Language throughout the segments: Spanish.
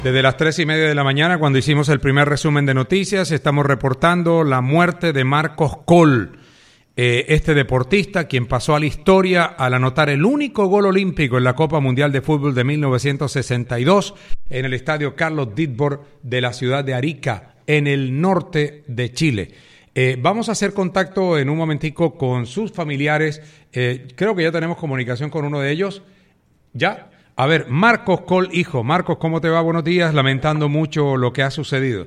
Desde las 3:30 de la mañana, cuando hicimos el primer resumen de noticias, estamos reportando la muerte de Marcos Coll, este deportista, quien pasó a la historia al anotar el único gol olímpico en la Copa Mundial de Fútbol de 1962 en el estadio Carlos Ditborg de la ciudad de Arica, en el norte de Chile. Vamos a hacer contacto en un momentico con sus familiares. Creo que ya tenemos comunicación con uno de ellos. ¿Ya? A ver, Marcos Coll, hijo. Marcos, ¿cómo te va? Buenos días. Lamentando mucho lo que ha sucedido.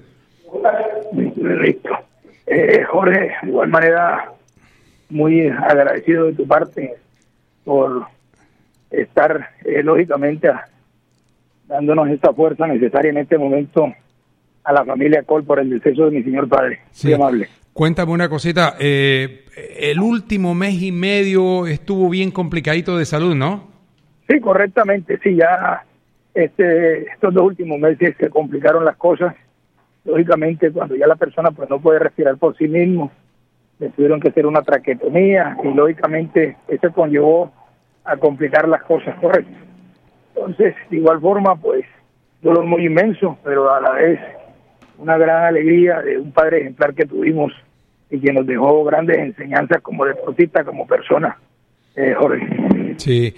Jorge, de igual manera, muy agradecido de tu parte por estar, lógicamente, dándonos esta fuerza necesaria en este momento a la familia Coll por el deceso de mi señor padre. Sí. Muy amable. Cuéntame una cosita. El último mes y medio estuvo bien complicadito de salud, ¿no? Sí, correctamente. Sí, ya estos 2 últimos meses se complicaron las cosas. Lógicamente, cuando ya la persona pues no puede respirar por sí mismo, le tuvieron que hacer una traqueotomía y lógicamente eso conllevó a complicar las cosas, correcto. Entonces, de igual forma, pues, dolor muy inmenso, pero a la vez una gran alegría de un padre ejemplar que tuvimos y que nos dejó grandes enseñanzas como deportista, como persona, Jorge. Sí.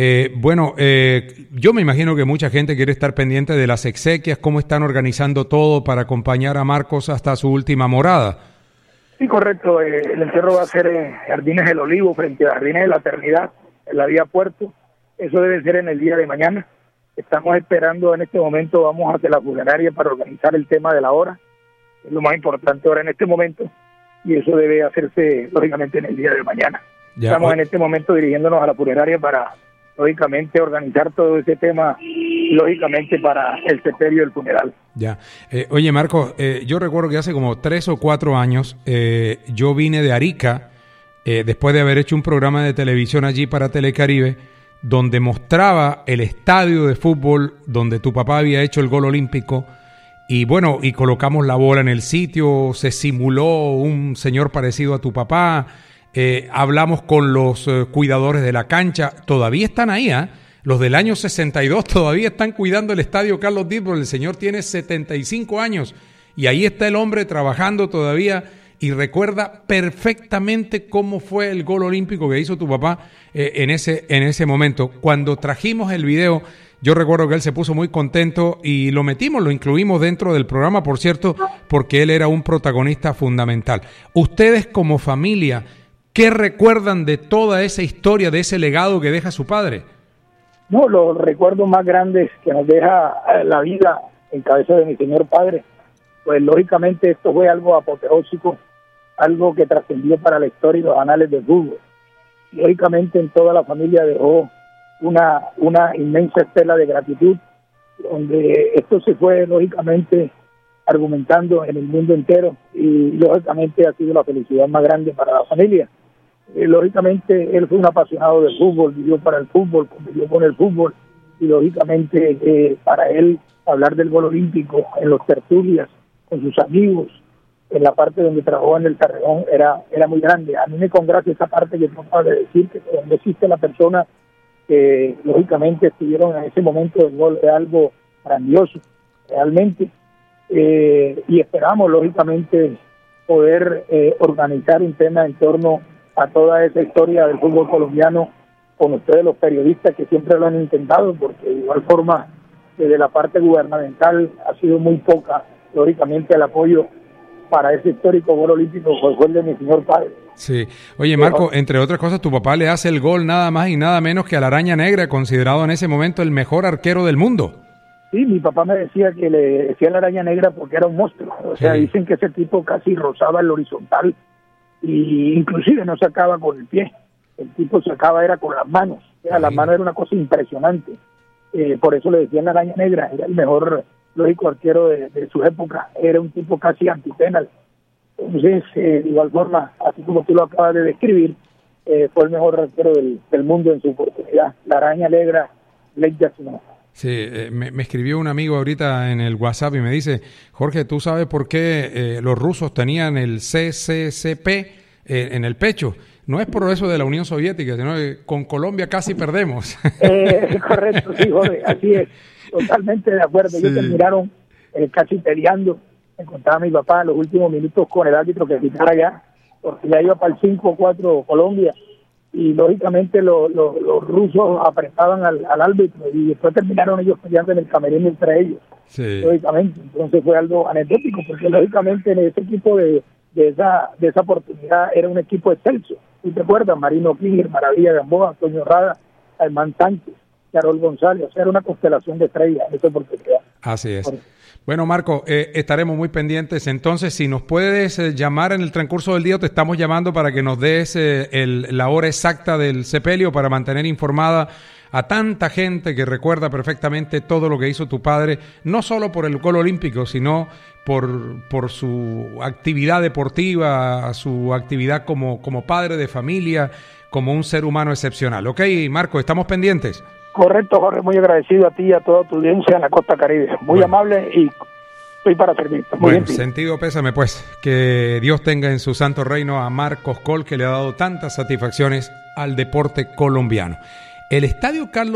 Yo me imagino que mucha gente quiere estar pendiente de las exequias, cómo están organizando todo para acompañar a Marcos hasta su última morada. Sí, correcto. El entierro va a ser en Jardines del Olivo, frente a Jardines de la Eternidad, en la vía Puerto. Eso debe ser en el día de mañana. Estamos esperando en este momento, vamos hacia la funeraria para organizar el tema de la hora. Es lo más importante ahora en este momento. Y eso debe hacerse, lógicamente, en el día de mañana. Ya, estamos en este momento dirigiéndonos a la funeraria para, lógicamente, organizar todo ese tema, lógicamente, para el sepelio del funeral. Ya. Oye, Marcos, yo recuerdo que hace como 3 o 4 años yo vine de Arica, después de haber hecho un programa de televisión allí para Telecaribe, donde mostraba el estadio de fútbol donde tu papá había hecho el gol olímpico, y bueno, y colocamos la bola en el sitio, se simuló un señor parecido a tu papá, hablamos con los cuidadores de la cancha, todavía están ahí, los del año 62 todavía están cuidando el estadio Carlos Ditborg, el señor tiene 75 años, y ahí está el hombre trabajando todavía, y recuerda perfectamente cómo fue el gol olímpico que hizo tu papá en ese momento. Cuando trajimos el video, yo recuerdo que él se puso muy contento y lo incluimos dentro del programa, por cierto, porque él era un protagonista fundamental. Ustedes como familia, ¿qué recuerdan de toda esa historia, de ese legado que deja su padre? No, los recuerdos más grandes que nos deja la vida en cabeza de mi señor padre, pues lógicamente esto fue algo apoteósico, algo que trascendió para la historia y los anales del fútbol. Lógicamente en toda la familia dejó una inmensa estela de gratitud, donde esto se fue lógicamente argumentando en el mundo entero y lógicamente ha sido la felicidad más grande para la familia. Lógicamente él fue un apasionado del fútbol, vivió para el fútbol, convivió con el fútbol y lógicamente para él hablar del gol olímpico en los tertulias, con sus amigos, en la parte donde trabajó en el Carreón, era muy grande. A mí me congrata esa parte que tú acabas de decir, que donde existe la persona que lógicamente estuvieron en ese momento del gol de algo grandioso, realmente, y esperamos lógicamente poder organizar un tema en torno a toda esa historia del fútbol colombiano con ustedes los periodistas que siempre lo han intentado, porque de igual forma desde la parte gubernamental ha sido muy poca lógicamente el apoyo para ese histórico gol olímpico que fue el de mi señor padre. Sí. Oye, Marco, entre otras cosas, tu papá le hace el gol nada más y nada menos que a la Araña Negra, considerado en ese momento el mejor arquero del mundo. Sí, mi papá me decía que le decía la Araña Negra porque era un monstruo. O sea, dicen que ese tipo casi rozaba el horizontal y inclusive no sacaba con el pie. El tipo sacaba era con las manos. O sea, las manos era una cosa impresionante. Por eso le decían la Araña Negra. Era el mejor, lógico, arquero de su época. Era un tipo casi antipenal. Entonces, de igual forma, así como tú lo acabas de describir, fue el mejor arquero del mundo en su oportunidad. La Araña Negra, Blake Jackson. Sí, me escribió un amigo ahorita en el WhatsApp y me dice, Jorge, ¿tú sabes por qué los rusos tenían el CCCP en el pecho? no es por eso de la Unión Soviética, sino que con Colombia casi perdemos. Correcto, sí, Jorge, así es, totalmente de acuerdo. Sí. Ellos terminaron casi peleando, me contaba mi papá, en los últimos minutos con el árbitro que pitara ya, porque ya iba para el 5-4 Colombia, y lógicamente los rusos apretaban al árbitro, y después terminaron ellos peleando en el camerino entre ellos, sí. Lógicamente. Entonces fue algo anecdótico, porque lógicamente en ese equipo de esa oportunidad era un equipo excelso. ¿Tú te acuerdas? Marino Klinger, Maravilla Gamboa, Antonio Rada, Alman Sánchez, Carol González. O sea, era una constelación de estrellas en esa oportunidad. Así es. Bueno, Marco, estaremos muy pendientes. Entonces, si nos puedes llamar en el transcurso del día, te estamos llamando para que nos des la hora exacta del sepelio, para mantener informada a tanta gente que recuerda perfectamente todo lo que hizo tu padre, no solo por el gol olímpico, sino por su actividad deportiva, su actividad como padre de familia, como un ser humano excepcional. ¿Ok, Marco? ¿Estamos pendientes? Correcto, Jorge, muy agradecido a ti y a toda tu audiencia en la Costa Caribe. Muy amable y estoy para servirte. Bueno, bien, sentido pésame pues. Que Dios tenga en su santo reino a Marcos Coll, que le ha dado tantas satisfacciones al deporte colombiano. El Estadio Carlos